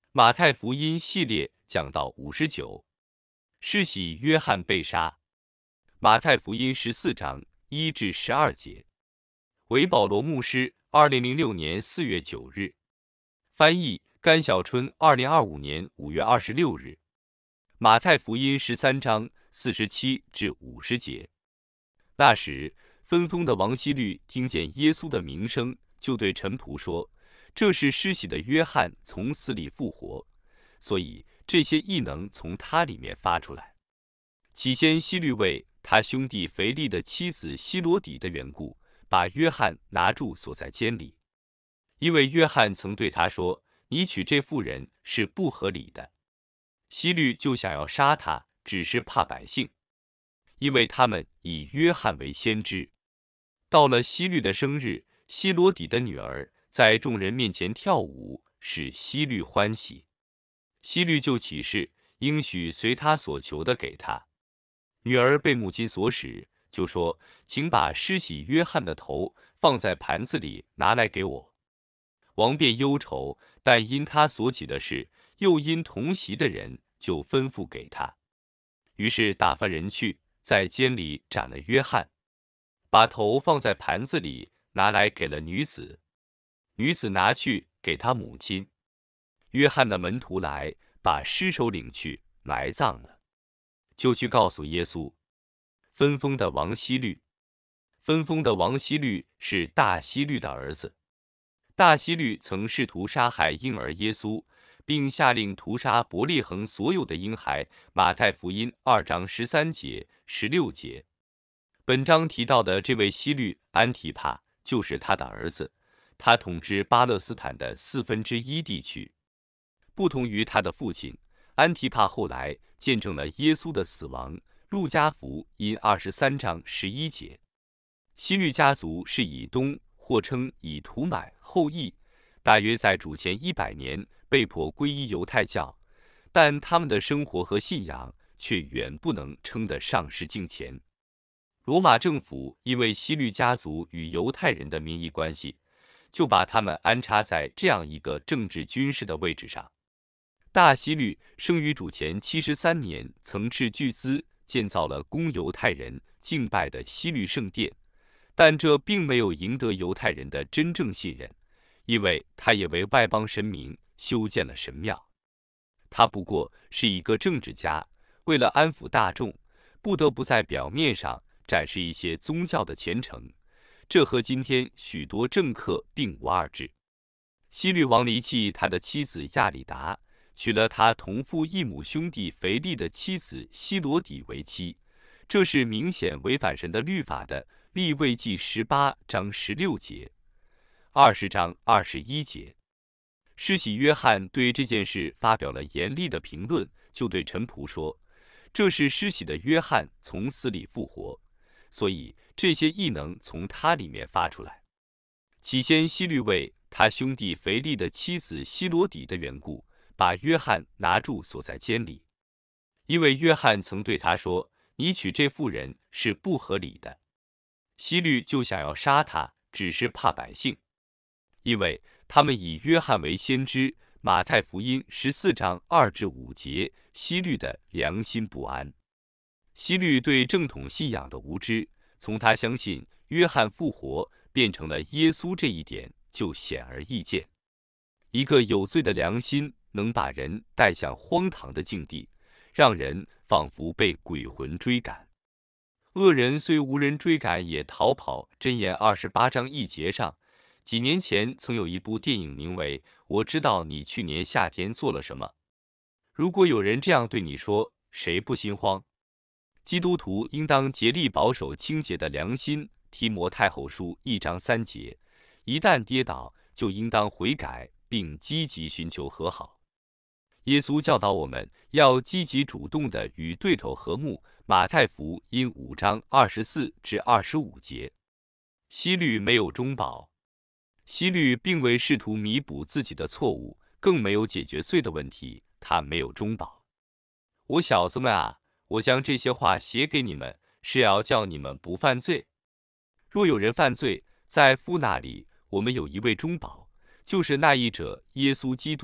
马太福音系列讲到59，施洗约翰被杀。马太福音14章1至12节。为保罗牧师，2006年4月9日。翻译甘小春，2025年5月26日。马太福音13章47至50节。那时，分封的王希律听见耶稣的名声，就对臣仆说：“这是施洗的约翰从死里复活，所以这些异能从他里面发出来。”起先，希律为他兄弟腓力的妻子希罗底的缘故，把约翰拿住锁在监里，因为约翰曾对他说：“你娶这妇人是不合理的。”希律就想要杀他，只是怕百姓，因为他们以约翰为先知。到了希律的生日，希罗底的女儿在众人面前跳舞，使希律欢喜。希律就起誓，应许随他所求的给他。女儿被母亲所使，就说：“请把施洗约翰的头放在盘子里，拿来给我。”王便忧愁，但因他所起的事，又因同席的人，就吩咐给他。于是打发人去，在监里斩了约翰，把头放在盘子里，拿来给了女子。女子拿去给他母亲。约翰的门徒来，把尸首领去，埋葬了。就去告诉耶稣。分封的王希律。分封的王希律是大希律的儿子。大希律曾试图杀害婴儿耶稣，并下令屠杀伯利恒所有的婴孩。马太福音2章13节、16节。本章提到的这位希律安提帕就是他的儿子，他统治巴勒斯坦的1/4地区。不同于他的父亲，安提帕后来见证了耶稣的死亡。路加福音23章11节。希律家族是以东，或称以图买后裔，大约在主前100年被迫皈依犹太教，但他们的生活和信仰却远不能称得上是敬虔。罗马政府因为希律家族与犹太人的民谊关系，就把他们安插在这样一个政治军事的位置上。大希律生于主前73年，曾斥巨资建造了供犹太人敬拜的希律圣殿，但这并没有赢得犹太人的真正信任，因为他也为外邦神明修建了神庙。他不过是一个政治家，为了安抚大众，不得不在表面上展示一些宗教的虔诚，这和今天许多政客并无二致。希律王离弃他的妻子亚里达，娶了他同父异母兄弟腓力的妻子希罗底为妻，这是明显违反神的律法的。利未记18章16节、20章21节。施洗约翰对这件事发表了严厉的评论，就对臣仆说：“这是施洗的约翰从死里复活，所以这些异能从他里面发出来。”起先，希律为他兄弟腓力的妻子希罗底的缘故，把约翰拿住锁在监里，因为约翰曾对他说：“你娶这妇人是不合理的。”希律就想要杀他，只是怕百姓，因为他们以约翰为先知。马太福音14章2至5节。希律的良心不安。希律对正统信仰的无知，从他相信约翰复活变成了耶稣这一点就显而易见。一个有罪的良心能把人带向荒唐的境地，让人仿佛被鬼魂追赶。恶人虽无人追赶也逃跑。箴言28章1节上，几年前曾有一部电影名为《我知道你去年夏天做了什么》。如果有人这样对你说，谁不心慌？基督徒应当竭力保守清洁的良心。提摩太后书1章3节。一旦跌倒，就应当悔改，并积极寻求和好。耶稣教导我们要积极主动地与对头和睦。马太福音5章24至25节。希律没有中保。希律并未试图弥补自己的错误，更没有解决罪的问题，他没有中保。我小子们啊，我将这些话写给你们，是要叫你们不犯罪。若有人犯罪，在父那里我们有一位中保，就是那一者耶稣基督。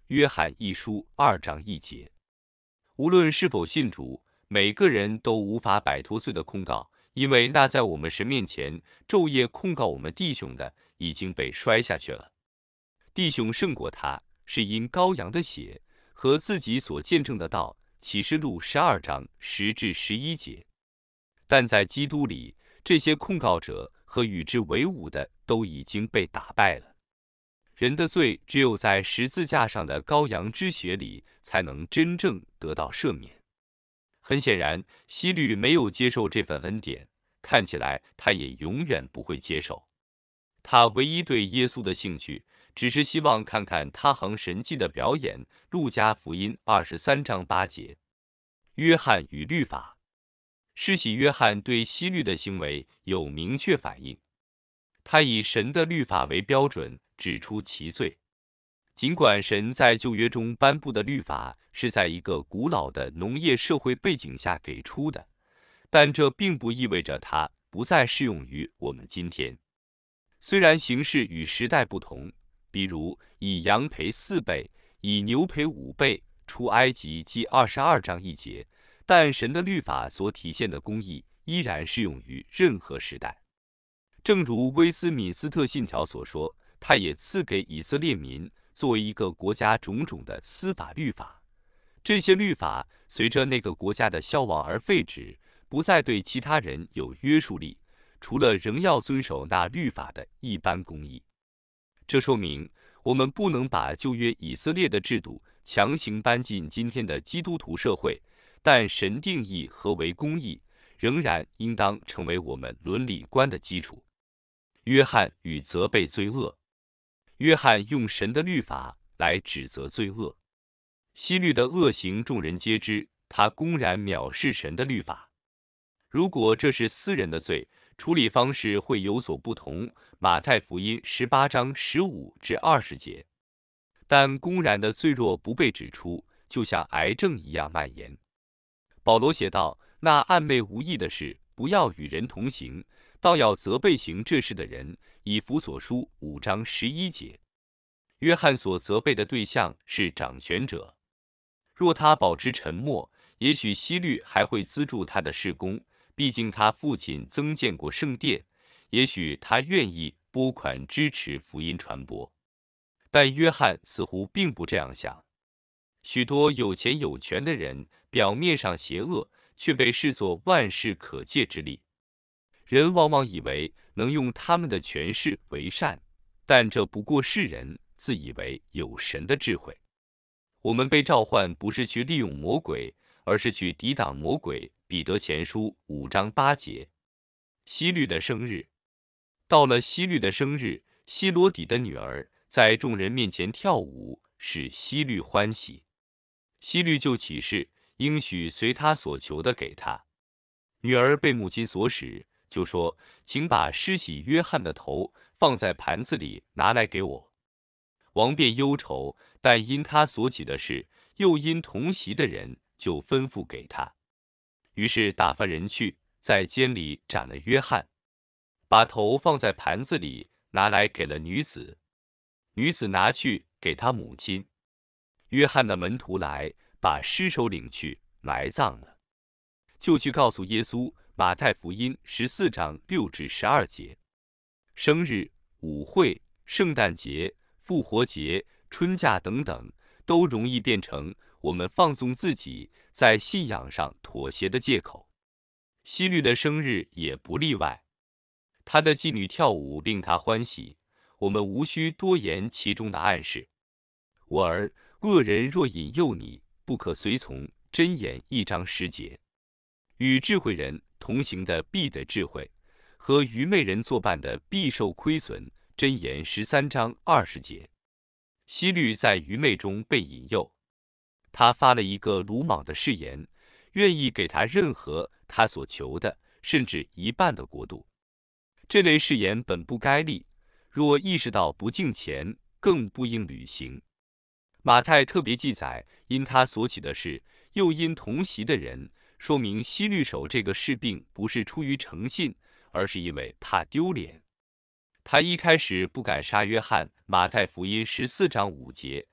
约翰一书2章1节。无论是否信主，每个人都无法摆脱罪的控告，因为那在我们神面前昼夜控告我们弟兄的，已经被摔下去了。弟兄胜过他，是因羔羊的血和自己所见证的道。启示录12章10至11节。但在基督里，这些控告者和与之为伍的都已经被打败了。人的罪只有在十字架上的羔羊之血里，才能真正得到赦免。很显然，希律没有接受这份恩典，看起来他也永远不会接受。他唯一对耶稣的兴趣，只是希望看看他行神迹的表演。路加福音23章8节。约翰与律法。施洗约翰对希律的行为有明确反应，他以神的律法为标准，指出其罪。尽管神在旧约中颁布的律法是在一个古老的农业社会背景下给出的，但这并不意味着它不再适用于我们今天。虽然形式与时代不同，比如以羊赔4倍，以牛赔5倍，出埃及记22章1节，但神的律法所体现的公义依然适用于任何时代。正如威斯敏斯特信条所说，他也赐给以色列民作为一个国家种种的司法律法。这些律法随着那个国家的消亡而废止，不再对其他人有约束力，除了仍要遵守那律法的一般公义。这说明我们不能把旧约以色列的制度强行搬进今天的基督徒社会，但神定义何为公义，仍然应当成为我们伦理观的基础。约翰与责备罪恶。约翰用神的律法来指责罪恶。希律的恶行众人皆知，他公然藐视神的律法。如果这是私人的罪，处理方式会有所不同。马太福音18章15至20节。但公然的罪若不被指出，就像癌症一样蔓延。保罗写道：那暗昧无益的事，不要与人同行，倒要责备行这事的人。以弗所书5章11节。约翰所责备的对象是掌权者。若他保持沉默，也许希律还会资助他的事工，毕竟他父亲增建过圣殿，也许他愿意拨款支持福音传播。但约翰似乎并不这样想。许多有钱有权的人表面上邪恶，却被视作万事可借之力。人往往以为能用他们的权势为善，但这不过是人自以为有神的智慧。我们被召唤不是去利用魔鬼，而是去抵挡魔鬼。彼得前书5章8节。希律的生日。到了希律的生日，希罗底的女儿在众人面前跳舞，使希律欢喜。希律就起誓，应许随他所求的给他。女儿被母亲所使，就说：请把施洗约翰的头放在盘子里拿来给我。王便忧愁，但因他所起的事，又因同席的人，就吩咐给他。于是打发人去，在监里斩了约翰，把头放在盘子里拿来给了女子。女子拿去给他母亲。约翰的门徒来，把尸首领去埋葬了，就去告诉耶稣。马太福音14章6至12节。生日、舞会、圣诞节、复活节、春假等等，都容易变成我们放纵自己，在信仰上妥协的借口。希律的生日也不例外。他的妓女跳舞令他欢喜，我们无需多言其中的暗示。我儿，恶人若引诱你，不可随从。箴言1章10节。与智慧人同行的必得智慧，和愚昧人作伴的必受亏损。箴言13章20节。希律在愚昧中被引诱，他发了一个鲁莽的誓言，愿意给他任何他所求的，甚至一半的国度。这类誓言本不该立，若意识到不敬虔，更不应履行。马太特别记载，因他所起的事，又因同席的人，说明希律守这个事并不是出于诚信，而是因为怕丢脸。他一开始不敢杀约翰，马太福音14章5节，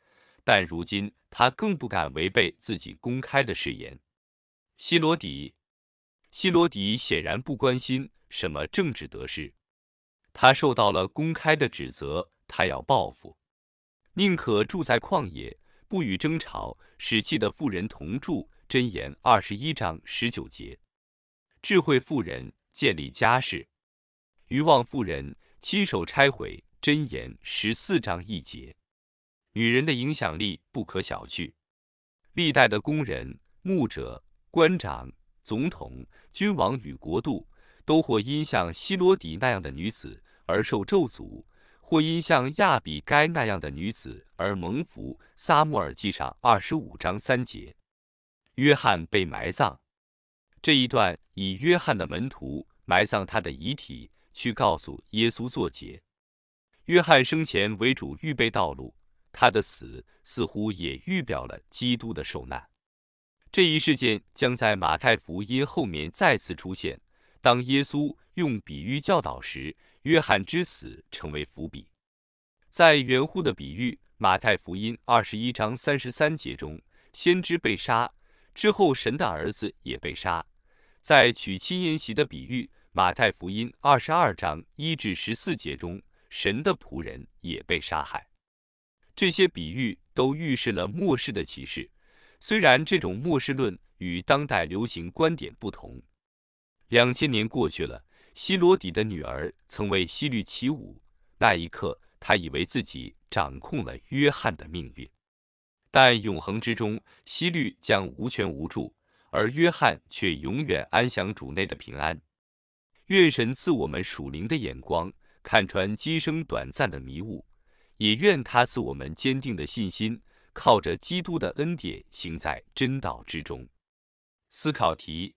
但如今他更不敢违背自己公开的誓言。希罗底显然不关心什么政治得失，他受到了公开的指责，他要报复，宁可住在旷野，不与争吵。使气的妇人同住，箴言21章19节。智慧妇人建立家室，愚妄妇人亲手拆毁，箴言14章1节。女人的影响力不可小觑，历代的工人、牧者、官长、总统、君王与国度，都或因像希罗底那样的女子而受咒诅，或因像亚比该那样的女子而蒙福。撒母耳记上25章3节。约翰被埋葬，这一段以约翰的门徒埋葬他的遗体，去告诉耶稣作结。约翰生前为主预备道路，他的死似乎也预表了基督的受难。这一事件将在马太福音后面再次出现。当耶稣用比喻教导时，约翰之死成为伏笔。在园户的比喻，马太福音21章33节中，先知被杀之后，神的儿子也被杀。在娶亲宴席的比喻，马太福音22章1至14节中，神的仆人也被杀害。这些比喻都预示了末世的启示，虽然这种末世论与当代流行观点不同。2000年过去了，希罗底的女儿曾为希律起舞，那一刻他以为自己掌控了约翰的命运。但永恒之中，希律将无权无助，而约翰却永远安享主内的平安。愿神赐我们属灵的眼光，看穿今生短暂的迷雾，也愿他赐我们坚定的信心，靠着基督的恩典行在真道之中。思考题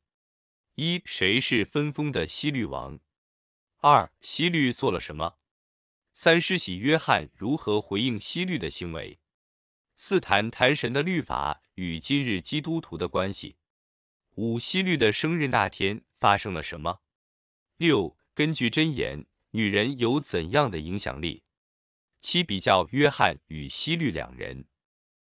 ：1. 谁是分封的希律王？2. 希律做了什么？3. 施洗约翰如何回应希律的行为？4. 谈神的律法与今日基督徒的关系。5. 希律的生日那天发生了什么？6. 根据箴言，女人有怎样的影响力？7. 比较约翰与希律两人。